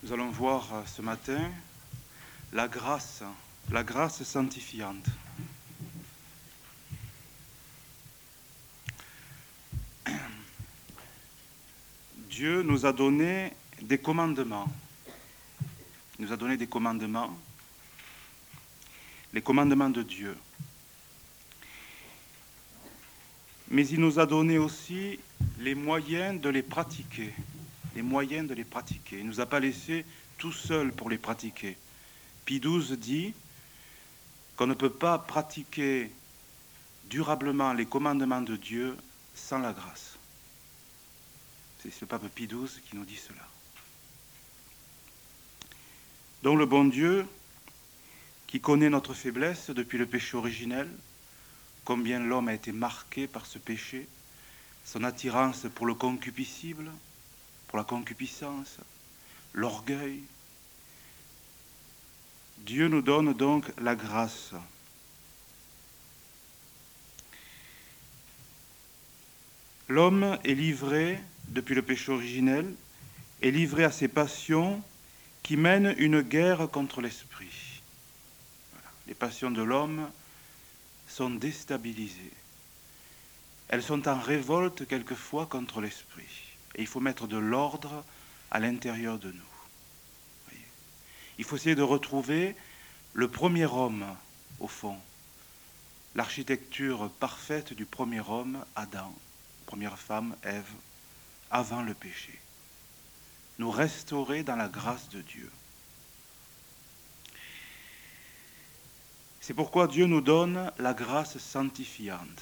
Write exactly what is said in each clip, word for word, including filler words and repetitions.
Nous allons voir ce matin la grâce, la grâce sanctifiante. Dieu nous a donné des commandements. Il nous a donné des commandements, les commandements de Dieu. Mais il nous a donné aussi les moyens de les pratiquer. Les moyens de les pratiquer. Il ne nous a pas laissés tout seuls pour les pratiquer. Pie douze dit qu'on ne peut pas pratiquer durablement les commandements de Dieu sans la grâce. C'est le pape Pie douze qui nous dit cela. Donc le bon Dieu, qui connaît notre faiblesse depuis le péché originel, combien l'homme a été marqué par ce péché, son attirance pour le concupiscible, pour la concupiscence, l'orgueil. Dieu nous donne donc la grâce. L'homme est livré, depuis le péché originel, est livré à ses passions qui mènent une guerre contre l'esprit. Voilà. Les passions de l'homme sont déstabilisées. Elles sont en révolte quelquefois contre l'esprit. Et il faut mettre de l'ordre à l'intérieur de nous. Voyez. Il faut essayer de retrouver le premier homme, au fond, l'architecture parfaite du premier homme, Adam, première femme, Ève, avant le péché. Nous restaurer dans la grâce de Dieu. C'est pourquoi Dieu nous donne la grâce sanctifiante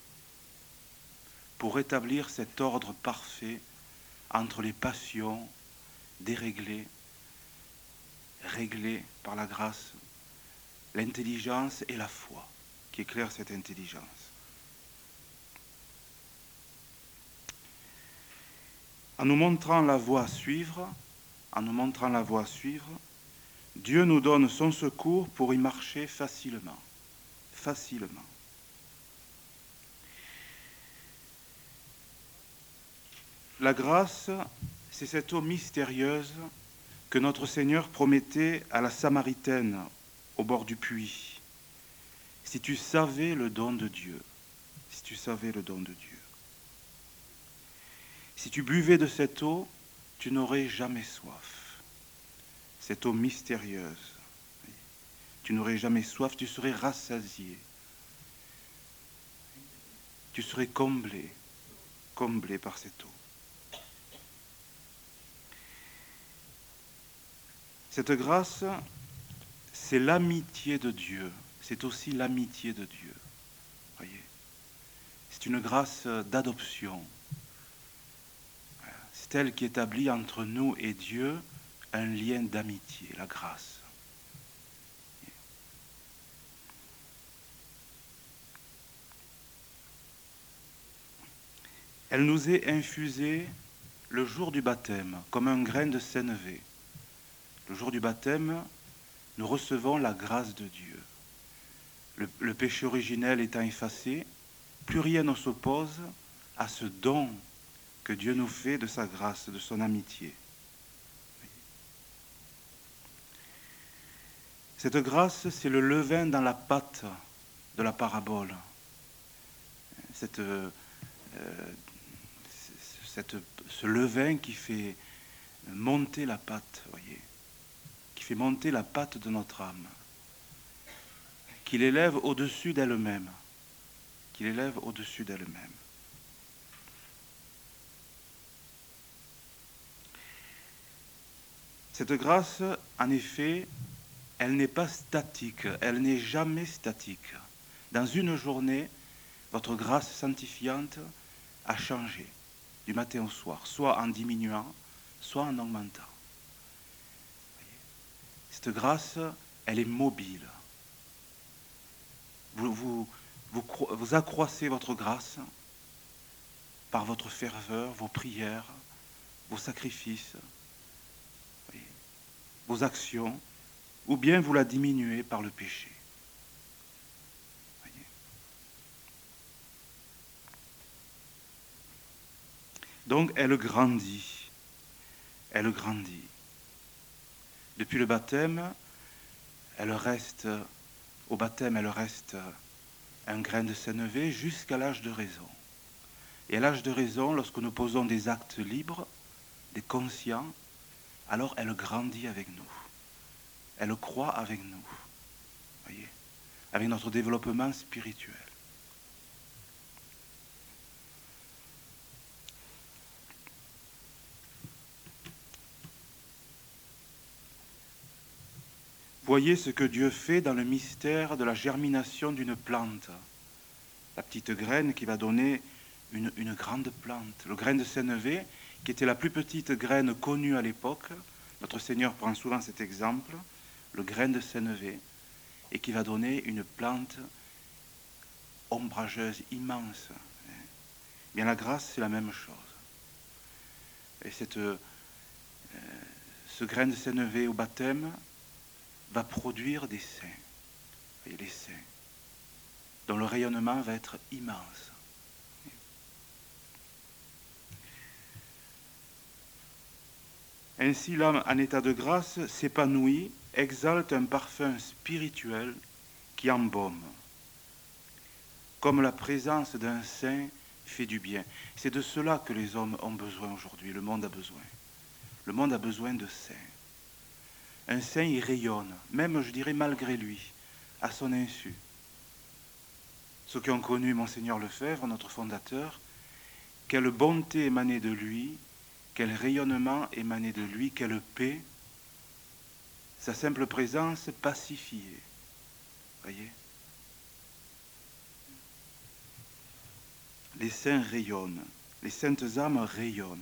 pour rétablir cet ordre parfait entre les passions déréglées, réglées par la grâce, l'intelligence et la foi, qui éclaire cette intelligence. En nous montrant la voie à suivre, en nous montrant la voie à suivre, Dieu nous donne son secours pour y marcher facilement, facilement. La grâce, c'est cette eau mystérieuse que notre Seigneur promettait à la Samaritaine au bord du puits. Si tu savais le don de Dieu, si tu savais le don de Dieu. Si tu buvais de cette eau, tu n'aurais jamais soif. Cette eau mystérieuse. Tu n'aurais jamais soif, tu serais rassasié. Tu serais comblé, comblé par cette eau. Cette grâce, c'est l'amitié de Dieu. C'est aussi l'amitié de Dieu. Voyez, c'est une grâce d'adoption. C'est elle qui établit entre nous et Dieu un lien d'amitié, la grâce. Elle nous est infusée le jour du baptême, comme un grain de sénévé. Le jour du baptême, nous recevons la grâce de Dieu. Le, le péché originel étant effacé, plus rien ne s'oppose à ce don que Dieu nous fait de sa grâce, de son amitié. Cette grâce, c'est le levain dans la pâte de la parabole. Cette, euh, cette, ce levain qui fait monter la pâte, voyez, qui fait monter la pâte de notre âme, qui l'élève au-dessus d'elle-même, qui l'élève au-dessus d'elle-même. Cette grâce, en effet, elle n'est pas statique, elle n'est jamais statique. Dans une journée, votre grâce sanctifiante a changé du matin au soir, soit en diminuant, soit en augmentant. Cette grâce, elle est mobile. Vous, vous, vous, vous accroissez votre grâce par votre ferveur, vos prières, vos sacrifices, voyez, vos actions, ou bien vous la diminuez par le péché. Voyez. Donc elle grandit, elle grandit. Depuis le baptême, elle reste, au baptême, elle reste un grain de sénévé jusqu'à l'âge de raison. Et à l'âge de raison, lorsque nous posons des actes libres, des conscients, alors elle grandit avec nous. Elle croît avec nous. Voyez, avec notre développement spirituel. Voyez ce que Dieu fait dans le mystère de la germination d'une plante. La petite graine qui va donner une, une grande plante. Le grain de sénévé, qui était la plus petite graine connue à l'époque, notre Seigneur prend souvent cet exemple, le grain de sénévé, et qui va donner une plante ombrageuse, immense. Bien, la grâce, c'est la même chose. Et cette, euh, ce grain de sénévé au baptême va produire des saints, et les saints, dont le rayonnement va être immense. Ainsi, l'âme en état de grâce s'épanouit, exalte un parfum spirituel qui embaume, comme la présence d'un saint fait du bien. C'est de cela que les hommes ont besoin aujourd'hui, le monde a besoin. Le monde a besoin de saints. Un saint, il rayonne, même, je dirais, malgré lui, à son insu. Ceux qui ont connu Monseigneur Lefebvre, notre fondateur, quelle bonté émanait de lui, quel rayonnement émanait de lui, quelle paix, sa simple présence pacifiée. Voyez ? Les saints rayonnent, les saintes âmes rayonnent.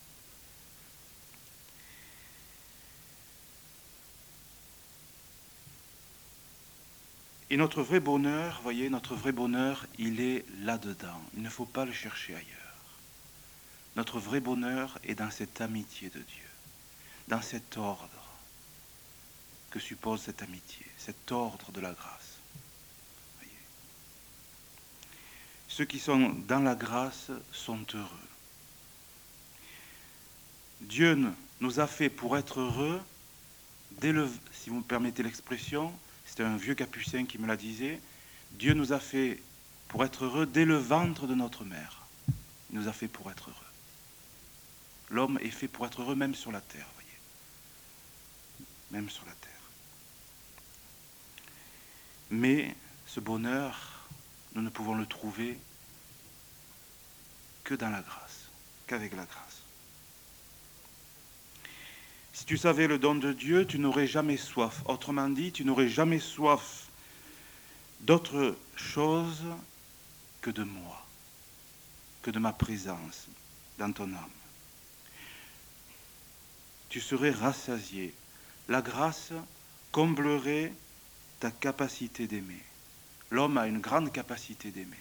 Et notre vrai bonheur, voyez, notre vrai bonheur, il est là-dedans. Il ne faut pas le chercher ailleurs. Notre vrai bonheur est dans cette amitié de Dieu, dans cet ordre que suppose cette amitié, cet ordre de la grâce. Voyez. Ceux qui sont dans la grâce sont heureux. Dieu nous a fait pour être heureux, dès le, si vous me permettez l'expression, c'est un vieux capucin qui me la disait, Dieu nous a fait pour être heureux dès le ventre de notre mère. Il nous a fait pour être heureux. L'homme est fait pour être heureux même sur la terre, voyez. Même sur la terre. Mais ce bonheur, nous ne pouvons le trouver que dans la grâce, qu'avec la grâce. Si tu savais le don de Dieu, tu n'aurais jamais soif. Autrement dit, tu n'aurais jamais soif d'autre chose que de moi, que de ma présence dans ton âme. Tu serais rassasié. La grâce comblerait ta capacité d'aimer. L'homme a une grande capacité d'aimer.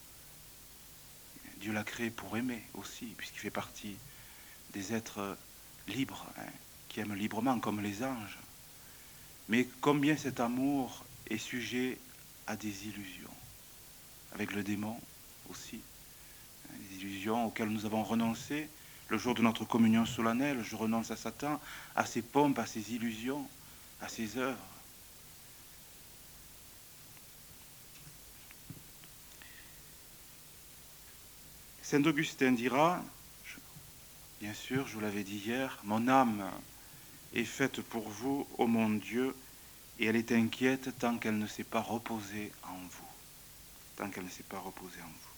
Dieu l'a créé pour aimer aussi, puisqu'il fait partie des êtres libres, hein, qui aiment librement comme les anges. Mais combien cet amour est sujet à des illusions, avec le démon aussi, des illusions auxquelles nous avons renoncé. Le jour de notre communion solennelle, je renonce à Satan, à ses pompes, à ses illusions, à ses œuvres. Saint Augustin dira, je, bien sûr, je vous l'avais dit hier, mon âme est faite pour vous, ô mon Dieu, et elle est inquiète tant qu'elle ne s'est pas reposée en vous. Tant qu'elle ne s'est pas reposée en vous.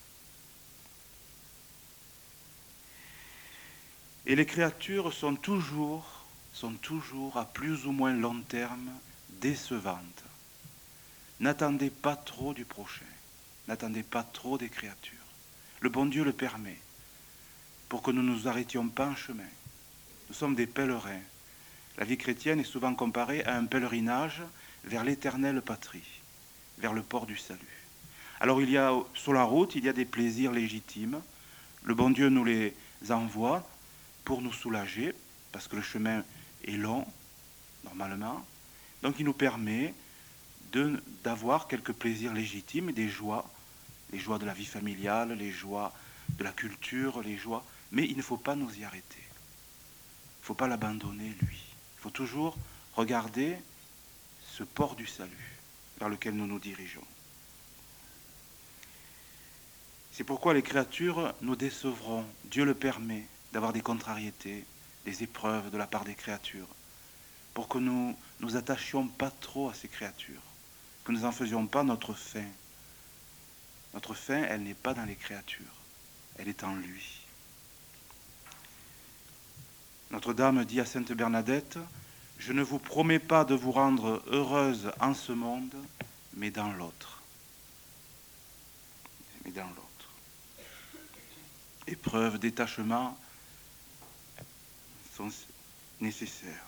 Et les créatures sont toujours, sont toujours à plus ou moins long terme décevantes. N'attendez pas trop du prochain. N'attendez pas trop des créatures. Le bon Dieu le permet pour que nous ne nous arrêtions pas en chemin. Nous sommes des pèlerins. La vie chrétienne est souvent comparée à un pèlerinage vers l'éternelle patrie, vers le port du salut. Alors il y a, sur la route, il y a des plaisirs légitimes. Le bon Dieu nous les envoie pour nous soulager, parce que le chemin est long, normalement. Donc il nous permet de, d'avoir quelques plaisirs légitimes, des joies, les joies de la vie familiale, les joies de la culture, les joies, mais il ne faut pas nous y arrêter. Il ne faut pas l'abandonner, lui. Il faut toujours Regardez ce port du salut vers lequel nous nous dirigeons. C'est pourquoi les créatures nous décevront. Dieu le permet d'avoir des contrariétés, des épreuves de la part des créatures, pour que nous ne nous attachions pas trop à ces créatures, que nous n'en faisions pas notre fin. Notre fin, elle n'est pas dans les créatures, elle est en lui. Notre-Dame dit à Sainte Bernadette, « Je ne vous promets pas de vous rendre heureuse en ce monde, mais dans l'autre. » Mais dans l'autre. Épreuves, détachements sont nécessaires.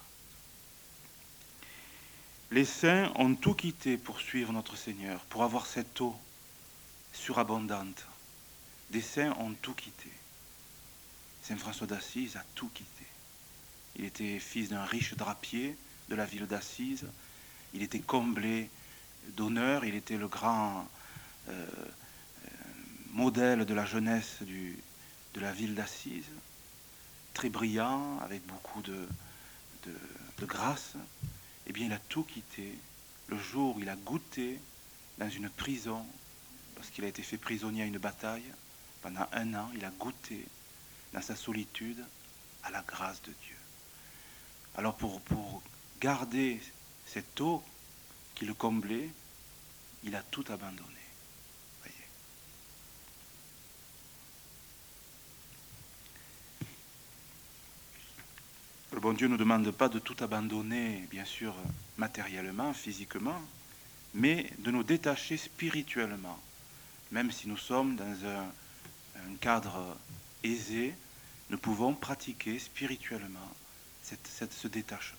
Les saints ont tout quitté pour suivre notre Seigneur, pour avoir cette eau surabondante. Des saints ont tout quitté. Saint François d'Assise a tout quitté. Il était fils d'un riche drapier de la ville d'Assise. Il était comblé d'honneur. Il était le grand euh, euh, modèle de la jeunesse du, de la ville d'Assise. Très brillant, avec beaucoup de, de, de grâce. Eh bien, il a tout quitté le jour où il a goûté dans une prison, parce qu'il a été fait prisonnier à une bataille. Pendant un an, il a goûté dans sa solitude à la grâce de Dieu. Alors pour, pour garder cette eau qui le comblait, il a tout abandonné. Voyez. Le bon Dieu ne nous demande pas de tout abandonner, bien sûr, matériellement, physiquement, mais de nous détacher spirituellement. Même si nous sommes dans un, un cadre aisé, nous pouvons pratiquer spirituellement cette, cette, ce détachement.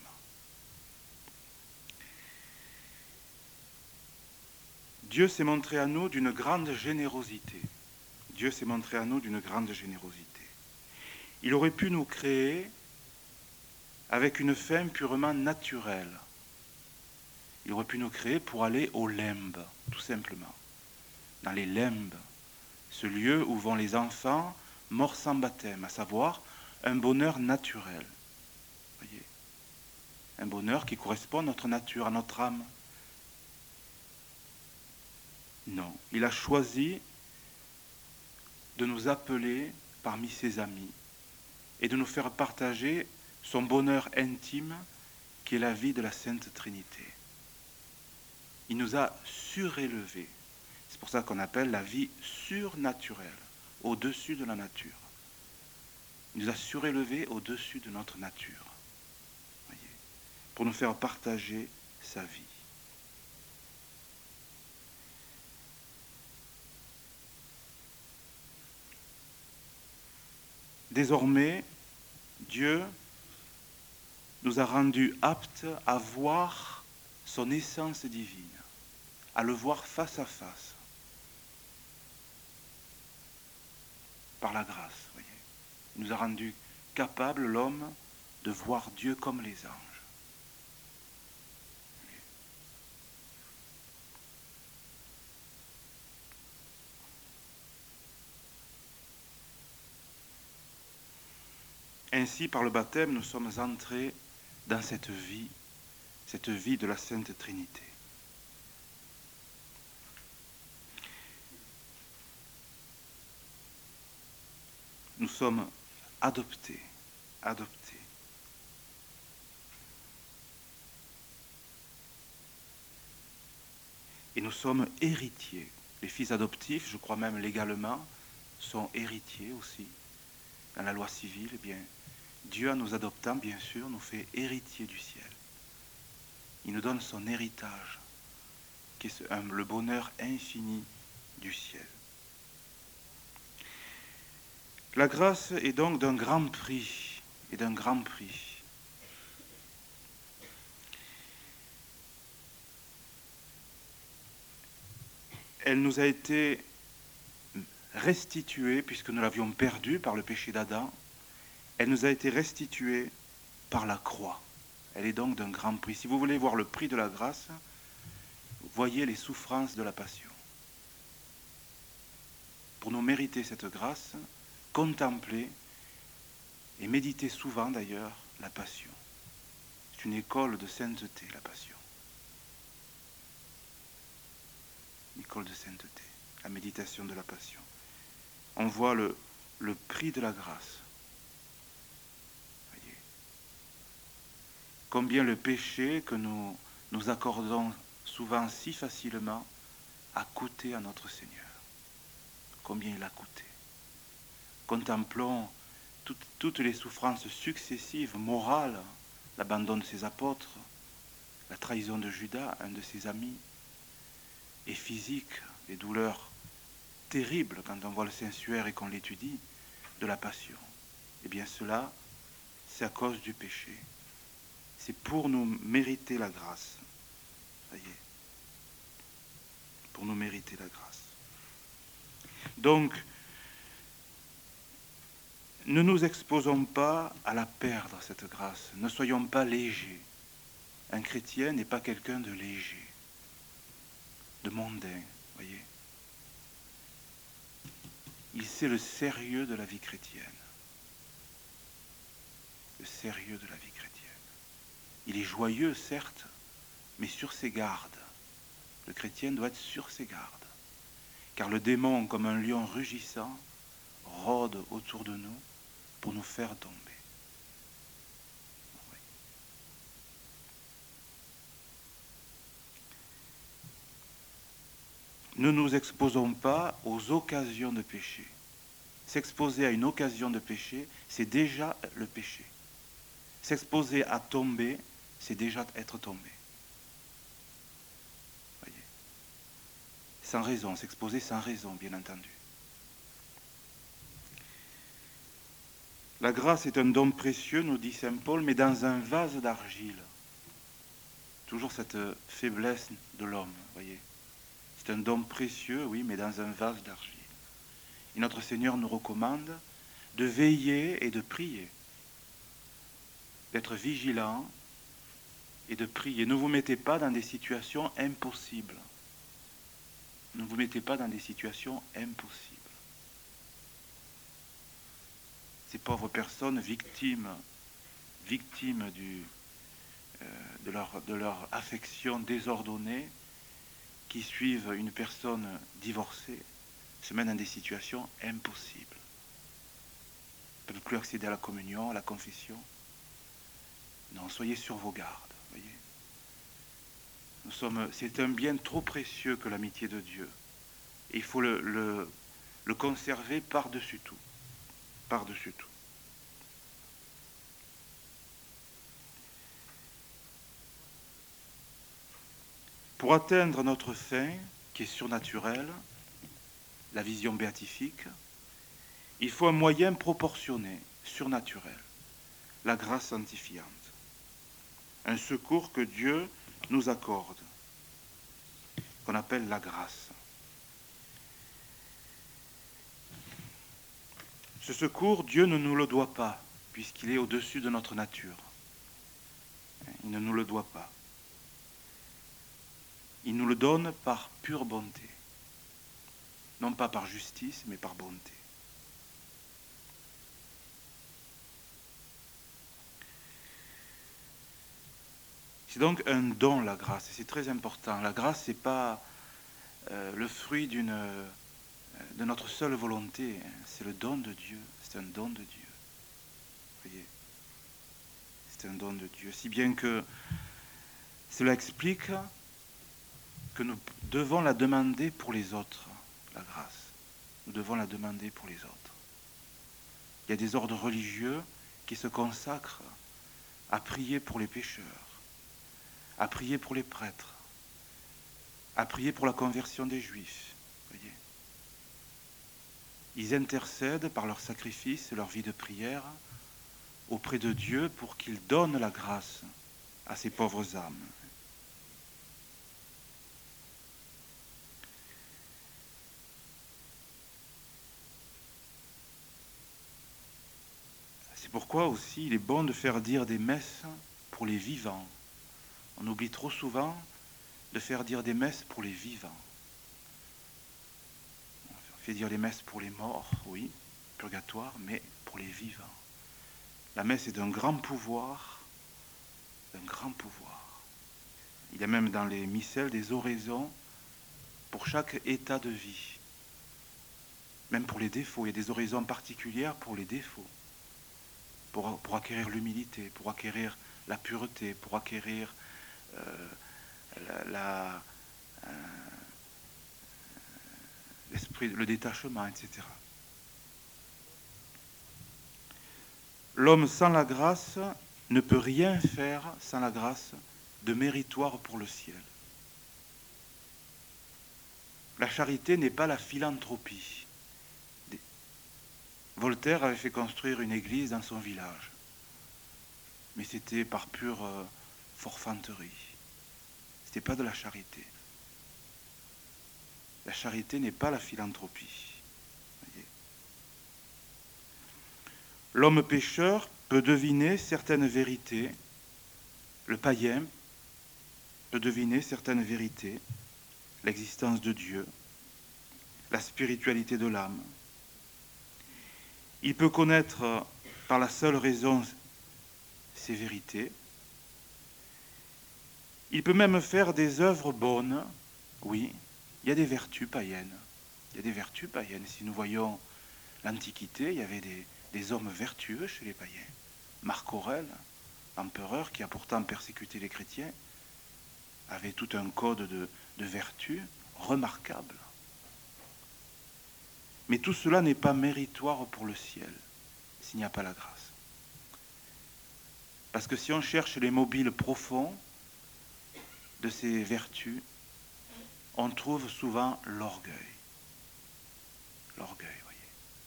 Dieu s'est montré à nous d'une grande générosité. Dieu s'est montré à nous d'une grande générosité. Il aurait pu nous créer avec une fin purement naturelle. Il aurait pu nous créer pour aller au limbe, tout simplement. Dans les limbes, ce lieu où vont les enfants morts sans baptême, à savoir un bonheur naturel. Voyez, un bonheur qui correspond à notre nature, à notre âme. Non, il a choisi de nous appeler parmi ses amis et de nous faire partager son bonheur intime qui est la vie de la Sainte Trinité. Il nous a surélevés. C'est pour ça qu'on appelle la vie surnaturelle, au-dessus de la nature. Il nous a surélevés au-dessus de notre nature, voyez, pour nous faire partager sa vie. Désormais, Dieu nous a rendus aptes à voir son essence divine, à le voir face à face, par la grâce, voyez. Il nous a rendus capables, l'homme, de voir Dieu comme les anges. Ainsi, par le baptême, nous sommes entrés dans cette vie, cette vie de la Sainte Trinité. Nous sommes adoptés, adoptés. Et nous sommes héritiers. Les fils adoptifs, je crois même légalement, sont héritiers aussi. Dans la loi civile, eh bien, Dieu, en nous adoptant, bien sûr, nous fait héritiers du ciel. Il nous donne son héritage, qui est le bonheur infini du ciel. La grâce est donc d'un grand prix, et d'un grand prix. Elle nous a été restituée, puisque nous l'avions perdue par le péché d'Adam, elle nous a été restituée par la croix. Elle est donc d'un grand prix. Si vous voulez voir le prix de la grâce, voyez les souffrances de la passion. Pour nous mériter cette grâce, contemplez et méditez souvent d'ailleurs la passion. C'est une école de sainteté, la passion. Une école de sainteté, la méditation de la passion. On voit le, le prix de la grâce. Voyez. Combien le péché que nous nous accordons souvent si facilement a coûté à notre Seigneur. Combien il a coûté. Contemplons toutes, toutes les souffrances successives, morales, l'abandon de ses apôtres, la trahison de Judas, un de ses amis, et physiques, les douleurs terribles quand on voit le Saint-Suaire et qu'on l'étudie, de la passion. Eh bien cela, c'est à cause du péché. C'est pour nous mériter la grâce. Voyez, pour nous mériter la grâce. Donc, ne nous exposons pas à la perdre, cette grâce. Ne soyons pas légers. Un chrétien n'est pas quelqu'un de léger, de mondain, voyez. Il sait le sérieux de la vie chrétienne. Le sérieux de la vie chrétienne. Il est joyeux, certes, mais sur ses gardes. Le chrétien doit être sur ses gardes. Car le démon, comme un lion rugissant, rôde autour de nous pour nous faire tomber. Oui. Ne nous exposons pas aux occasions de péché. S'exposer à une occasion de péché, c'est déjà le péché. S'exposer à tomber, c'est déjà être tombé. Voyez. Sans raison, s'exposer sans raison, bien entendu. La grâce est un don précieux, nous dit saint Paul, mais dans un vase d'argile. Toujours cette faiblesse de l'homme, voyez. C'est un don précieux, oui, mais dans un vase d'argile. Et notre Seigneur nous recommande de veiller et de prier, d'être vigilant et de prier. Ne vous mettez pas dans des situations impossibles. Ne vous mettez pas dans des situations impossibles. Ces pauvres personnes victimes, victimes du, euh, de, leur, de leur affection désordonnée, qui suivent une personne divorcée, se mettent dans des situations impossibles. Ils ne peuvent plus accéder à la communion, à la confession. Non, soyez sur vos gardes, voyez. Nous sommes, c'est un bien trop précieux que l'amitié de Dieu. Et il faut le, le, le conserver par-dessus tout. Par-dessus tout. Pour atteindre notre fin, qui est surnaturelle, la vision béatifique, il faut un moyen proportionné, surnaturel, la grâce sanctifiante, un secours que Dieu nous accorde, qu'on appelle la grâce. Ce secours, Dieu ne nous le doit pas, puisqu'il est au-dessus de notre nature. Il ne nous le doit pas. Il nous le donne par pure bonté. Non pas par justice, mais par bonté. C'est donc un don, la grâce, et c'est très important. La grâce, ce n'est pas euh, le fruit d'une, euh, de notre seule volonté, c'est le don de Dieu, c'est un don de Dieu. Vous voyez, c'est un don de Dieu. Si bien que cela explique que nous devons la demander pour les autres, la grâce. Nous devons la demander pour les autres. Il y a des ordres religieux qui se consacrent à prier pour les pécheurs, à prier pour les prêtres, à prier pour la conversion des Juifs. Voyez. Ils intercèdent par leur sacrifice et leur vie de prière auprès de Dieu pour qu'il donne la grâce à ces pauvres âmes. C'est pourquoi aussi il est bon de faire dire des messes pour les vivants. On oublie trop souvent de faire dire des messes pour les vivants. On fait dire les messes pour les morts, oui, purgatoire, mais pour les vivants. La messe est d'un grand pouvoir d'un grand pouvoir. Il y a même dans les missels des oraisons pour chaque état de vie. Même pour les défauts, il y a des oraisons particulières pour les défauts. Pour, pour acquérir l'humilité, pour acquérir la pureté, pour acquérir euh, la, la, euh, l'esprit, le détachement, et cetera. L'homme sans la grâce ne peut rien faire sans la grâce de méritoire pour le ciel. La charité n'est pas la philanthropie. Voltaire avait fait construire une église dans son village, mais c'était par pure euh, forfanterie. C'était pas de la charité. La charité n'est pas la philanthropie. Voyez. L'homme pécheur peut deviner certaines vérités. Le païen peut deviner certaines vérités, l'existence de Dieu, la spiritualité de l'âme. Il peut connaître par la seule raison ces vérités. Il peut même faire des œuvres bonnes. Oui, il y a des vertus païennes. Il y a des vertus païennes. Si nous voyons l'Antiquité, il y avait des, des hommes vertueux chez les païens. Marc Aurèle, empereur qui a pourtant persécuté les chrétiens, avait tout un code de, de vertus remarquable. Mais tout cela n'est pas méritoire pour le ciel, s'il n'y a pas la grâce. Parce que si on cherche les mobiles profonds de ces vertus, on trouve souvent l'orgueil. L'orgueil, voyez.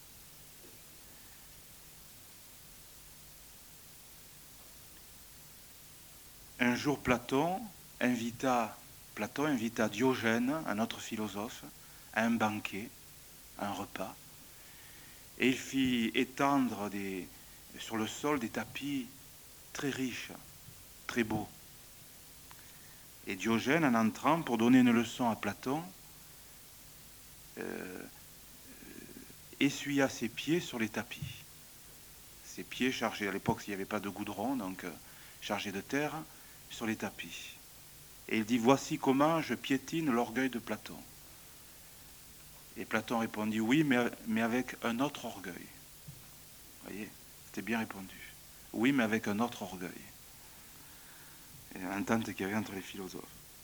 Un jour, Platon invita, Platon invita Diogène, un autre philosophe, à un banquet, à un repas, et il fit étendre des, sur le sol des tapis très riches, très beaux. Et Diogène, en entrant pour donner une leçon à Platon, euh, essuya ses pieds sur les tapis. Ses pieds chargés, à l'époque il n'y avait pas de goudron, donc euh, chargés de terre, sur les tapis. Et il dit, voici comment je piétine l'orgueil de Platon. Et Platon répondit, oui, mais, mais avec un autre orgueil. Vous voyez, c'était bien répondu. Oui, mais avec un autre orgueil. Et l'entente qu'il y avait entre les philosophes.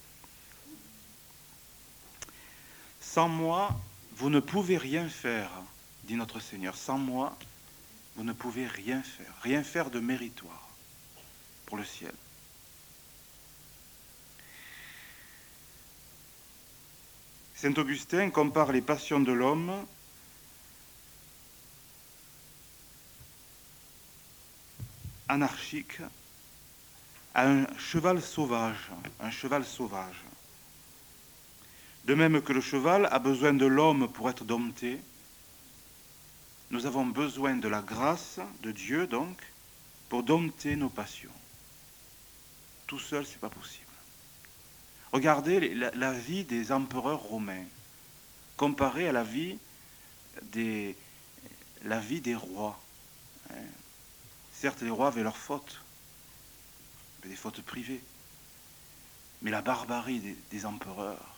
Sans moi, vous ne pouvez rien faire, dit notre Seigneur. Sans moi, vous ne pouvez rien faire. Rien faire de méritoire pour le ciel. Saint Augustin compare les passions de l'homme anarchique à un cheval sauvage, un cheval sauvage. De même que le cheval a besoin de l'homme pour être dompté, nous avons besoin de la grâce de Dieu, donc, pour dompter nos passions. Tout seul, ce n'est pas possible. Regardez la, la vie des empereurs romains, comparée à la vie des, la vie des rois. Hein. Certes, les rois avaient leurs fautes, des fautes privées, mais la barbarie des, des empereurs,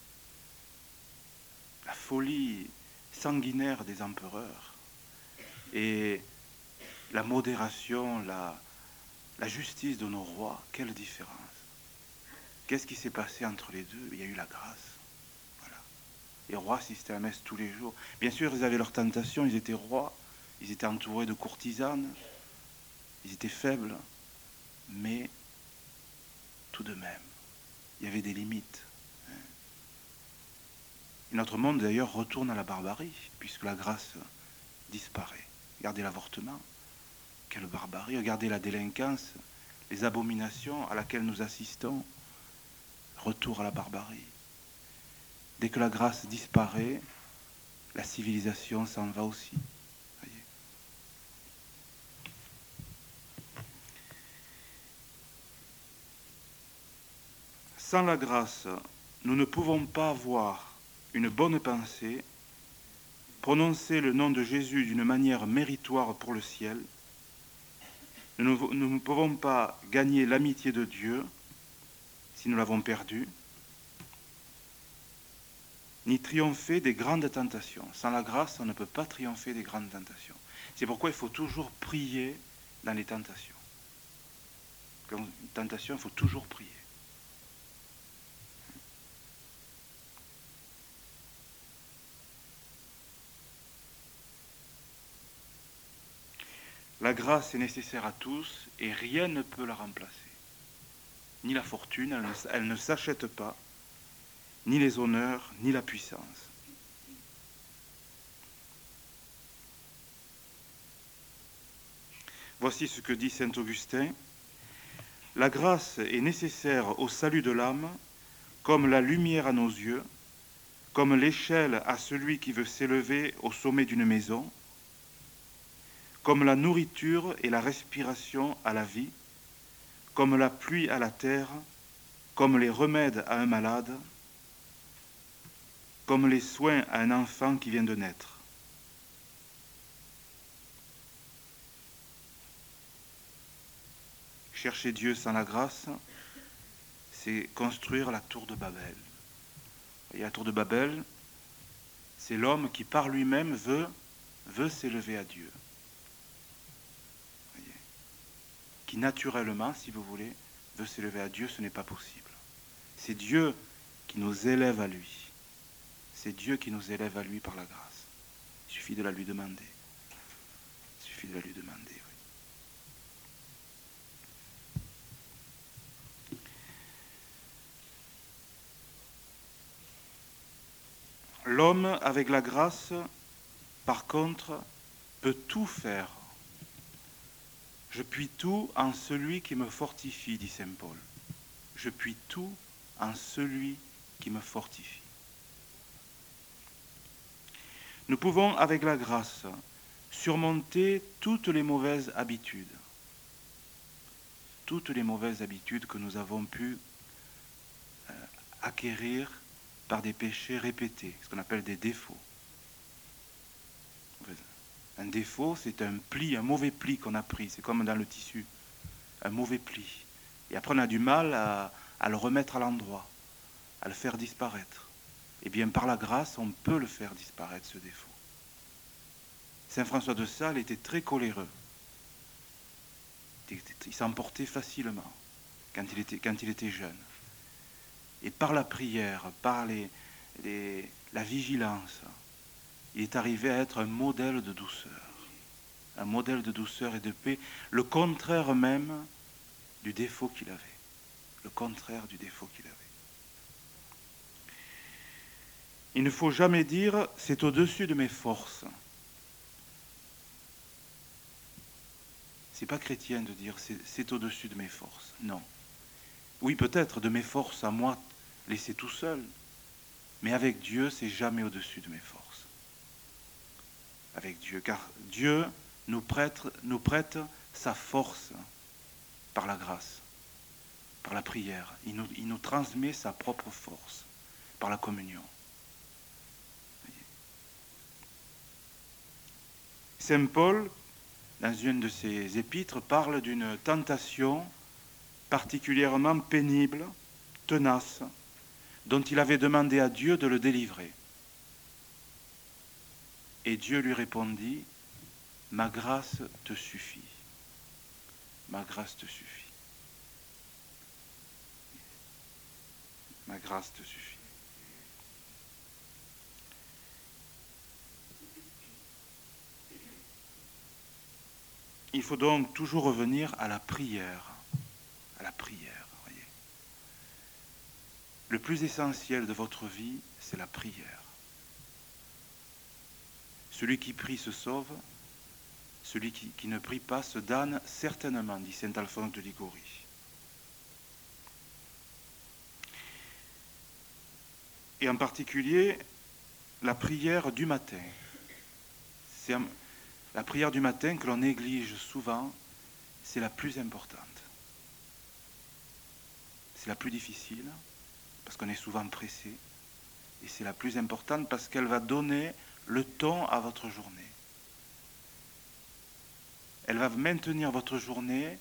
la folie sanguinaire des empereurs, et la modération, la, la justice de nos rois, quelle différence! Qu'est-ce qui s'est passé entre les deux? Il y a eu la grâce. Voilà. Les rois assistaient à la messe tous les jours. Bien sûr, ils avaient leurs tentations, ils étaient rois, ils étaient entourés de courtisanes, ils étaient faibles, mais tout de même, il y avait des limites. Et notre monde, d'ailleurs, retourne à la barbarie, puisque la grâce disparaît. Regardez l'avortement, quelle barbarie. Regardez la délinquance, les abominations à laquelle nous assistons. Retour à la barbarie. Dès que la grâce disparaît, la civilisation s'en va aussi. Voyez. Sans la grâce, nous ne pouvons pas avoir une bonne pensée, prononcer le nom de Jésus d'une manière méritoire pour le ciel, Nous ne, nous ne pouvons pas gagner l'amitié de Dieu si nous l'avons perdue, ni triompher des grandes tentations. Sans la grâce, on ne peut pas triompher des grandes tentations. C'est pourquoi il faut toujours prier dans les tentations. Dans une tentation, il faut toujours prier. La grâce est nécessaire à tous et rien ne peut la remplacer. Ni la fortune, elle ne, elle ne s'achète pas, ni les honneurs, ni la puissance. Voici ce que dit saint Augustin. La grâce est nécessaire au salut de l'âme, comme la lumière à nos yeux, comme l'échelle à celui qui veut s'élever au sommet d'une maison, comme la nourriture et la respiration à la vie, comme la pluie à la terre, comme les remèdes à un malade, comme les soins à un enfant qui vient de naître. Chercher Dieu sans la grâce, c'est construire la tour de Babel. Et la tour de Babel, c'est l'homme qui par lui-même veut, veut s'élever à Dieu. Voyez, qui naturellement, si vous voulez, veut s'élever à Dieu, ce n'est pas possible. C'est Dieu qui nous élève à lui. C'est Dieu qui nous élève à lui par la grâce. Il suffit de la lui demander. Il suffit de la lui demander, oui. L'homme, avec la grâce, par contre, peut tout faire. Je puis tout en celui qui me fortifie, dit saint Paul. Je puis tout en celui qui me fortifie. Nous pouvons, avec la grâce, surmonter toutes les mauvaises habitudes. Toutes les mauvaises habitudes que nous avons pu euh, acquérir par des péchés répétés, ce qu'on appelle des défauts. Un défaut, c'est un pli, un mauvais pli qu'on a pris. C'est comme dans le tissu, un mauvais pli. Et après, on a du mal à, à le remettre à l'endroit, à le faire disparaître. Eh bien, par la grâce, on peut le faire disparaître, ce défaut. Saint François de Sales était très coléreux. Il s'emportait facilement quand il était, quand il était jeune. Et par la prière, par les, les, la vigilance, il est arrivé à être un modèle de douceur. Un modèle de douceur et de paix, le contraire même du défaut qu'il avait. Le contraire du défaut qu'il avait. Il ne faut jamais dire « c'est au-dessus de mes forces ». C'est pas chrétien de dire « c'est au-dessus de mes forces ». Non. Oui, peut-être de mes forces à moi, laissées tout seul. Mais avec Dieu, c'est jamais au-dessus de mes forces. Avec Dieu, car Dieu nous prête, nous prête sa force par la grâce, par la prière. Il nous, il nous transmet sa propre force par la communion. Saint Paul, dans une de ses épîtres, parle d'une tentation particulièrement pénible, tenace, dont il avait demandé à Dieu de le délivrer. Et Dieu lui répondit, « Ma grâce te suffit. Ma grâce te suffit. Ma grâce te suffit. » Il faut donc toujours revenir à la prière. À la prière, voyez. Le plus essentiel de votre vie, c'est la prière. Celui qui prie se sauve, celui qui, qui ne prie pas se damne certainement, dit saint Alphonse de Ligorie. Et en particulier, la prière du matin. C'est la prière du matin que l'on néglige souvent, c'est la plus importante. C'est la plus difficile, parce qu'on est souvent pressé, et c'est la plus importante parce qu'elle va donner le ton à votre journée. elle va maintenir votre journée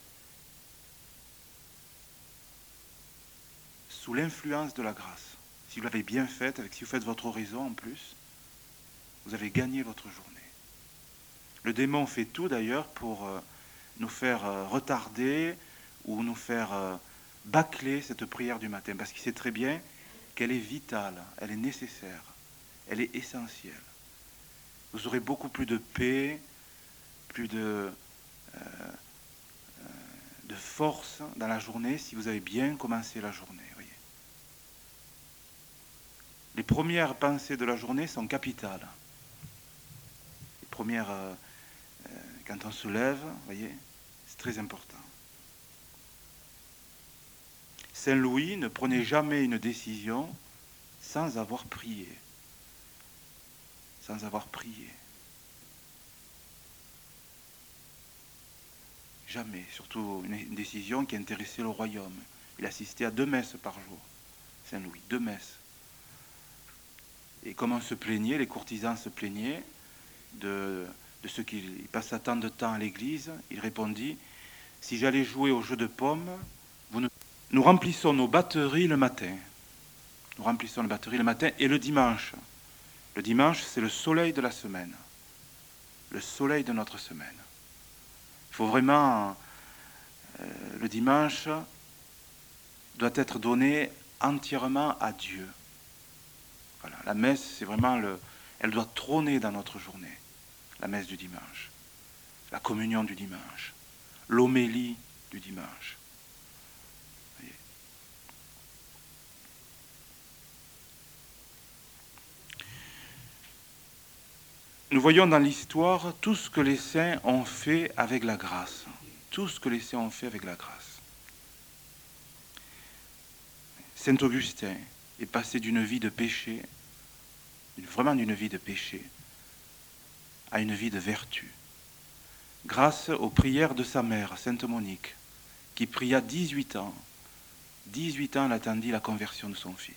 sous l'influence de la grâce. Si vous l'avez bien faite, avec, si vous faites votre oraison en plus, vous avez gagné votre journée. Le démon fait tout d'ailleurs pour euh, nous faire euh, retarder ou nous faire euh, bâcler cette prière du matin, parce qu'il sait très bien qu'elle est vitale, elle est nécessaire, elle est essentielle. Vous aurez beaucoup plus de paix, plus de, euh, euh, de force dans la journée si vous avez bien commencé la journée. Voyez. Les premières pensées de la journée sont capitales. Les premières, euh, euh, quand on se lève, voyez, c'est très important. Saint Louis ne prenait jamais une décision sans avoir prié. Sans avoir prié. Jamais, surtout une décision qui intéressait le royaume. Il assistait à deux messes par jour, Saint Louis, deux messes. Et comme on se plaignait, les courtisans se plaignaient de, de ceux qui passaient tant de temps à l'église, il répondit, si j'allais jouer au jeu de pommes, vous ne... nous remplissons nos batteries le matin. Nous remplissons les batteries le matin et le dimanche. Le dimanche, c'est le soleil de la semaine. Le soleil de notre semaine. Il faut vraiment... Euh, le dimanche doit être donné entièrement à Dieu. Voilà, la messe, c'est vraiment le... Elle doit trôner dans notre journée. La messe du dimanche. La communion du dimanche. L'homélie du dimanche. Voyez. Nous voyons dans l'histoire tout ce que les saints ont fait avec la grâce. Tout ce que les saints ont fait avec la grâce. Saint Augustin est passé d'une vie de péché, vraiment d'une vie de péché, à une vie de vertu. Grâce aux prières de sa mère, Sainte Monique, qui pria dix-huit ans. dix-huit ans, elle attendit la conversion de son fils.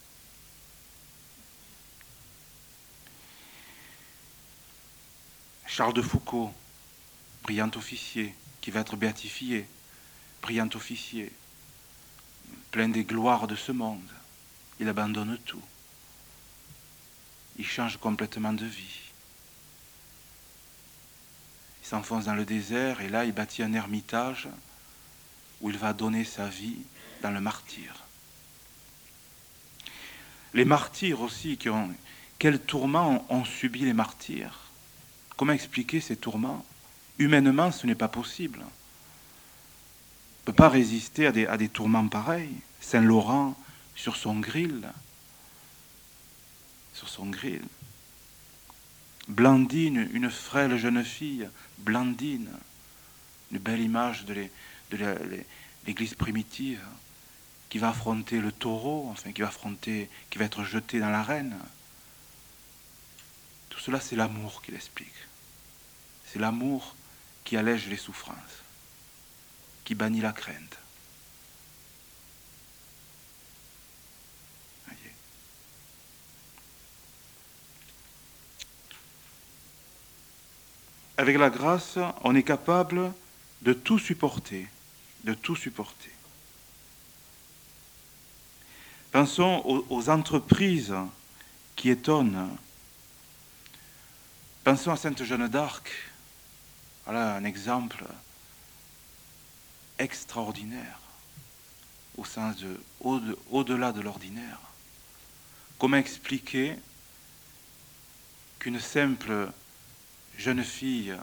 Charles de Foucauld, brillant officier, qui va être béatifié, brillant officier, plein des gloires de ce monde. Il abandonne tout. Il change complètement de vie. Il s'enfonce dans le désert et là, il bâtit un ermitage où il va donner sa vie dans le martyre. Les martyrs aussi, qui ont, quels tourments ont subi les martyrs? Comment expliquer ces tourments? Humainement, ce n'est pas possible. On ne peut pas résister à des, à des tourments pareils. Saint Laurent, sur son gril, sur son gril. Blandine, une frêle jeune fille, Blandine, une belle image de l'Église primitive, qui va affronter le taureau, enfin qui va affronter, qui va être jeté dans l'arène. Tout cela, c'est l'amour qui l'explique. C'est l'amour qui allège les souffrances, qui bannit la crainte. Voyez. Avec la grâce, on est capable de tout supporter, de tout supporter. Pensons aux, aux entreprises qui étonnent. Pensons à Sainte Jeanne d'Arc. Voilà un exemple extraordinaire, au sens de au-delà de l'ordinaire. Comment expliquer qu'une simple jeune fille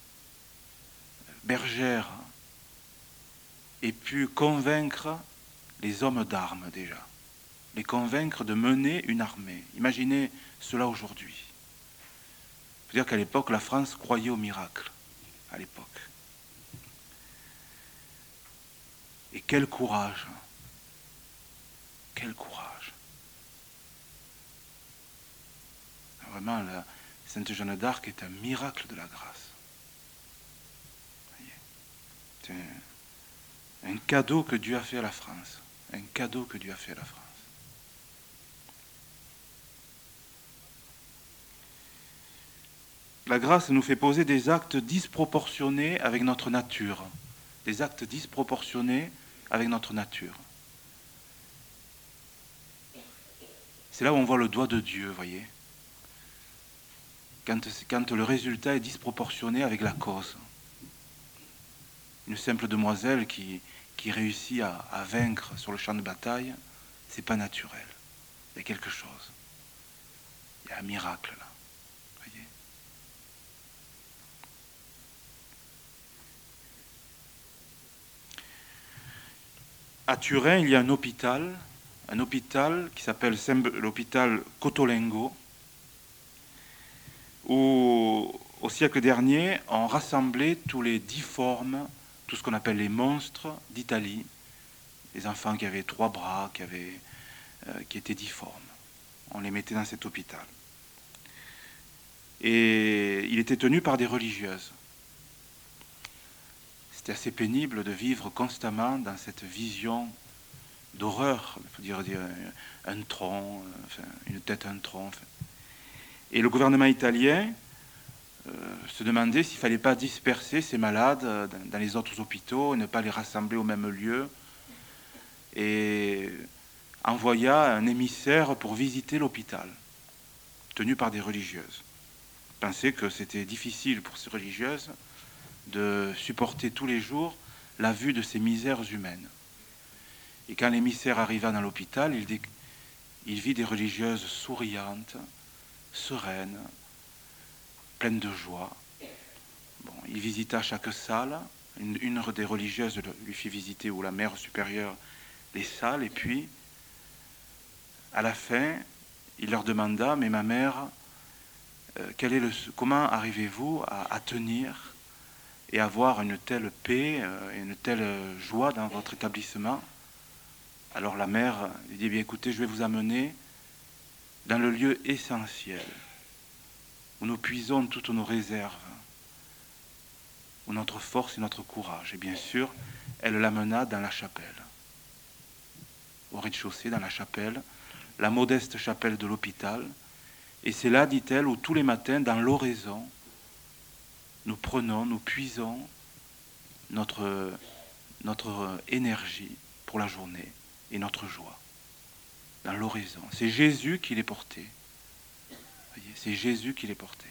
bergère ait pu convaincre les hommes d'armes déjà, les convaincre de mener une armée? Imaginez cela aujourd'hui. Il faut dire qu'à l'époque, la France croyait au miracle. À l'époque. Et quel courage, quel courage. Vraiment, la Sainte Jeanne d'Arc est un miracle de la grâce. C'est un, un cadeau que Dieu a fait à la France, un cadeau que Dieu a fait à la France. la grâce nous fait poser des actes disproportionnés avec notre nature. Des actes disproportionnés avec notre nature. C'est là où on voit le doigt de Dieu, voyez. Quand, quand le résultat est disproportionné avec la cause. Une simple demoiselle qui, qui réussit à, à vaincre sur le champ de bataille, c'est pas naturel. Il y a quelque chose. Il y a un miracle là. Voyez. À Turin, il y a un hôpital, un hôpital qui s'appelle l'hôpital Cotolengo, où au siècle dernier, on rassemblait tous les difformes, tout ce qu'on appelle les monstres d'Italie, les enfants qui avaient trois bras, qui, avaient, euh, qui étaient difformes. On les mettait dans cet hôpital. Et il était tenu par des religieuses. C'était assez pénible de vivre constamment dans cette vision d'horreur, il faut dire, dire un tronc, enfin, une tête, un tronc. Enfin. Et le gouvernement italien euh, se demandait s'il ne fallait pas disperser ces malades dans, dans les autres hôpitaux et ne pas les rassembler au même lieu. Et envoya un émissaire pour visiter l'hôpital, tenu par des religieuses. Il pensait que c'était difficile pour ces religieuses de supporter tous les jours la vue de ces misères humaines. Et quand l'émissaire arriva dans l'hôpital, il, dé... il vit des religieuses souriantes, sereines, pleines de joie. Bon, il visita chaque salle. Une, une des religieuses lui fit visiter, ou la mère supérieure, les salles. Et puis, à la fin, il leur demanda, mais ma mère, euh, quel est le, comment arrivez-vous à, à tenir et avoir une telle paix, euh, une telle joie dans votre établissement? Alors la mère lui dit, bien écoutez, je vais vous amener dans le lieu essentiel, où nous puisons toutes nos réserves, où notre force et notre courage. Et bien sûr, elle l'amena dans la chapelle, au rez-de-chaussée, dans la chapelle, la modeste chapelle de l'hôpital. Et c'est là, dit-elle, où tous les matins, dans l'oraison, nous prenons, nous puisons notre, notre énergie pour la journée et notre joie. Dans l'oraison. C'est Jésus qui les portait. Voyez, c'est Jésus qui les portait.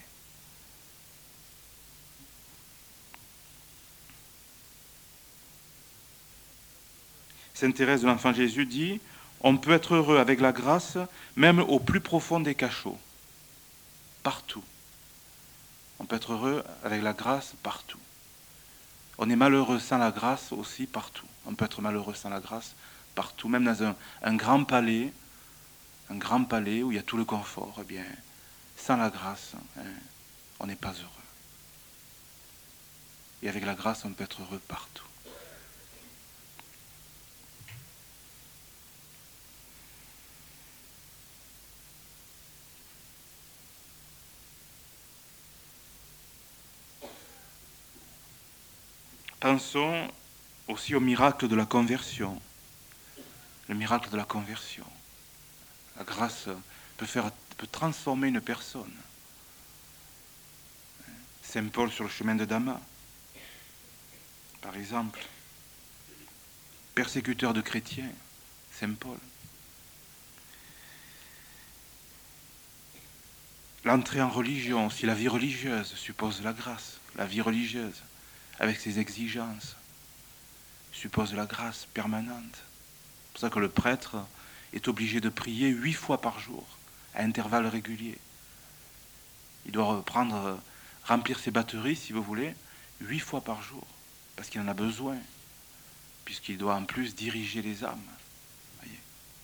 Sainte Thérèse de l'Enfant Jésus dit, on peut être heureux avec la grâce, même au plus profond des cachots. Partout. On peut être heureux avec la grâce partout. On est malheureux sans la grâce aussi partout. On peut être malheureux sans la grâce partout. Même dans un, un grand palais, un grand palais où il y a tout le confort, eh bien, sans la grâce, hein, on n'est pas heureux. Et avec la grâce, on peut être heureux partout. Pensons aussi au miracle de la conversion. Le miracle de la conversion. La grâce peut, faire, peut transformer une personne. Saint Paul sur le chemin de Damas, par exemple. Persécuteur de chrétiens, Saint Paul. L'entrée en religion, si la vie religieuse suppose la grâce, la vie religieuse, avec ses exigences, suppose la grâce permanente. C'est pour ça que le prêtre est obligé de prier huit fois par jour, à intervalles réguliers. Il doit reprendre, remplir ses batteries, si vous voulez, huit fois par jour, parce qu'il en a besoin, puisqu'il doit en plus diriger les âmes. Voyez.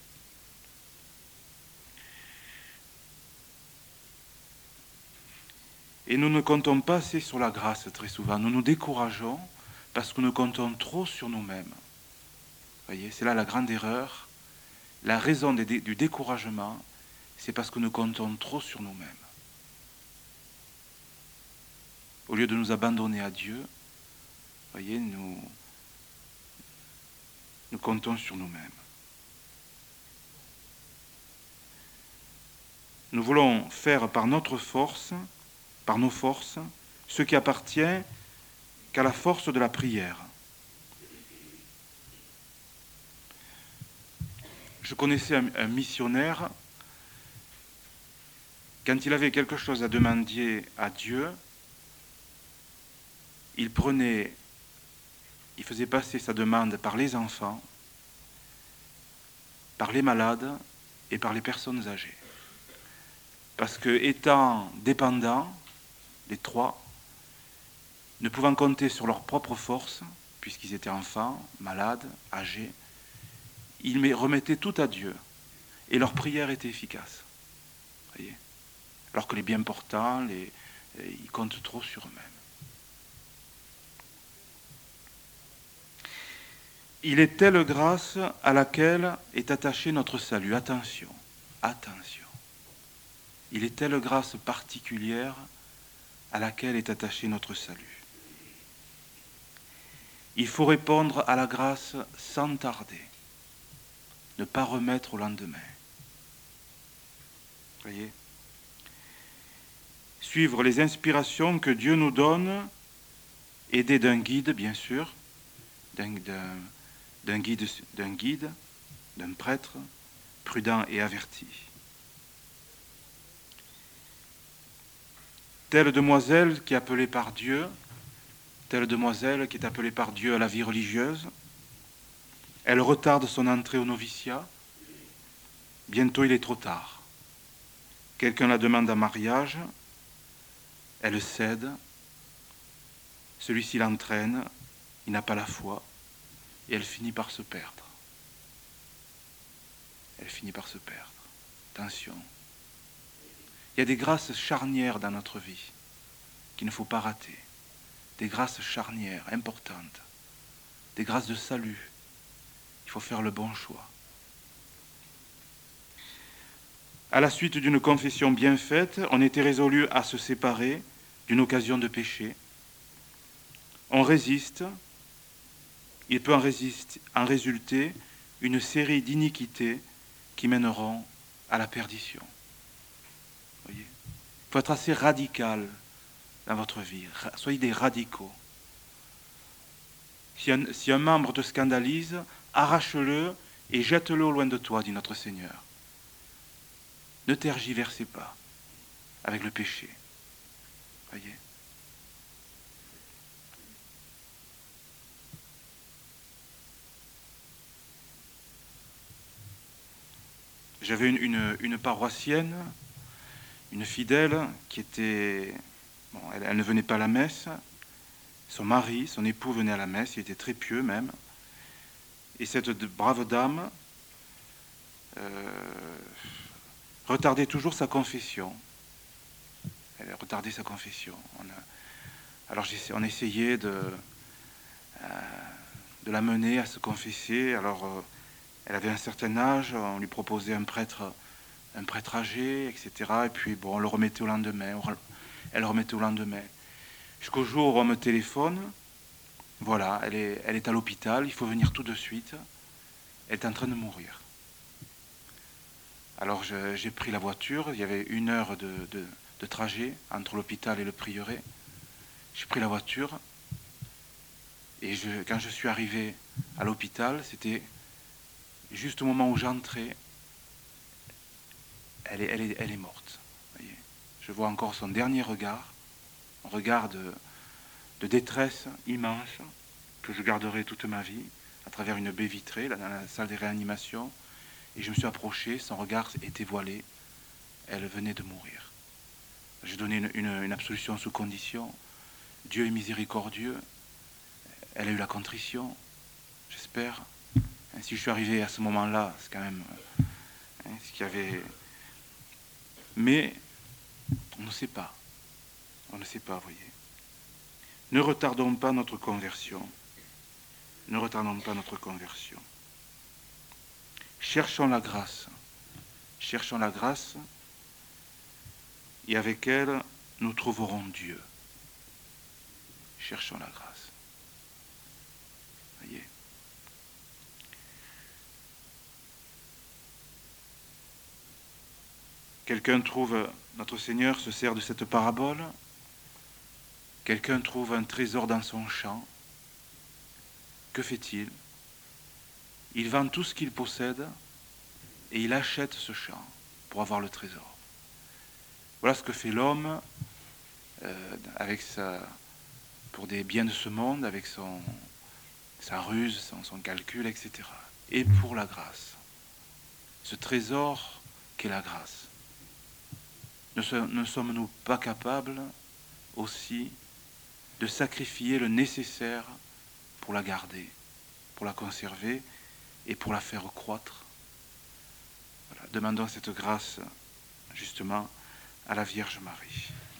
Et nous ne comptons pas assez sur la grâce très souvent. Nous nous décourageons parce que nous comptons trop sur nous-mêmes. Voyez, c'est là la grande erreur. La raison du découragement, c'est parce que nous comptons trop sur nous-mêmes. Au lieu de nous abandonner à Dieu, voyez, nous, nous comptons sur nous-mêmes. Nous voulons faire par notre force, par nos forces, ce qui appartient qu'à la force de la prière. Je connaissais un, un missionnaire, quand il avait quelque chose à demander à Dieu, il prenait, il faisait passer sa demande par les enfants, par les malades et par les personnes âgées. Parce que, étant dépendants, les trois, ne pouvant compter sur leurs propres forces, puisqu'ils étaient enfants, malades, âgés, ils remettaient tout à Dieu. Et leur prière était efficace. Voyez, alors que les bien portants, les, ils comptent trop sur eux-mêmes. Il est telle grâce à laquelle est attaché notre salut. Attention, attention. Il est telle grâce particulière à laquelle est attaché notre salut. Il faut répondre à la grâce sans tarder, ne pas remettre au lendemain. Voyez ? Suivre les inspirations que Dieu nous donne, aidé d'un guide, bien sûr, d'un, d'un, d'un guide, d'un guide, d'un prêtre, prudent et averti. Telle demoiselle qui est appelée par Dieu, telle demoiselle qui est appelée par Dieu à la vie religieuse, elle retarde son entrée au noviciat. Bientôt il est trop tard. Quelqu'un la demande en mariage, elle cède, celui-ci l'entraîne, il n'a pas la foi, et elle finit par se perdre. Elle finit par se perdre. Attention. Il y a des grâces charnières dans notre vie qu'il ne faut pas rater. Des grâces charnières, importantes. Des grâces de salut. Il faut faire le bon choix. À la suite d'une confession bien faite, on était résolu à se séparer d'une occasion de péché. On résiste. Il peut en, résister, en résulter une série d'iniquités qui mèneront à la perdition. Voyez ? Il faut être assez radical dans votre vie. Soyez des radicaux. Si un, si un membre te scandalise, arrache-le et jette-le au loin de toi, dit notre Seigneur. Ne tergiversez pas avec le péché. Voyez ? J'avais une, une, une paroissienne, une fidèle, qui était... Bon, elle, elle ne venait pas à la messe. Son mari, son époux venait à la messe, il était très pieux même. Et cette brave dame euh, retardait toujours sa confession. Elle retardait sa confession. On a, alors on essayait de, euh, de la mener à se confesser. Alors euh, elle avait un certain âge, on lui proposait un prêtre, un prêtre âgé, et cetera. Et puis bon, on le remettait au lendemain. Elle le remettait au lendemain. Jusqu'au jour où on me téléphone. Voilà, elle est, elle est à l'hôpital, il faut venir tout de suite. Elle est en train de mourir. Alors je, j'ai pris la voiture, il y avait une heure de, de, de trajet entre l'hôpital et le prieuré. J'ai pris la voiture et je, quand je suis arrivé à l'hôpital, c'était juste au moment où j'entrais, elle est, elle est, elle est morte. Voyez. Je vois encore son dernier regard, un regard de, de détresse immense que je garderai toute ma vie à travers une baie vitrée là, dans la salle des réanimations. Et je me suis approché, son regard était voilé, elle venait de mourir. J'ai donné une, une, une absolution sous condition. Dieu est miséricordieux, elle a eu la contrition, j'espère. Si je suis arrivé à ce moment-là, c'est quand même hein, ce qu'il y avait. Mais on ne sait pas, on ne sait pas, voyez. Ne retardons pas notre conversion. Ne retardons pas notre conversion. Cherchons la grâce. Cherchons la grâce et avec elle, nous trouverons Dieu. Cherchons la grâce. Voyez. Quelqu'un trouve, notre Seigneur se sert de cette parabole Quelqu'un trouve un trésor dans son champ. Que fait-il? Il vend tout ce qu'il possède et il achète ce champ pour avoir le trésor. Voilà ce que fait l'homme euh, avec sa, pour des biens de ce monde, avec son, sa ruse, son, son calcul, et cetera. Et pour la grâce. Ce trésor qu'est la grâce. Ne, ne sommes-nous pas capables aussi de sacrifier le nécessaire pour la garder, pour la conserver et pour la faire croître? Voilà. Demandons cette grâce justement à la Vierge Marie.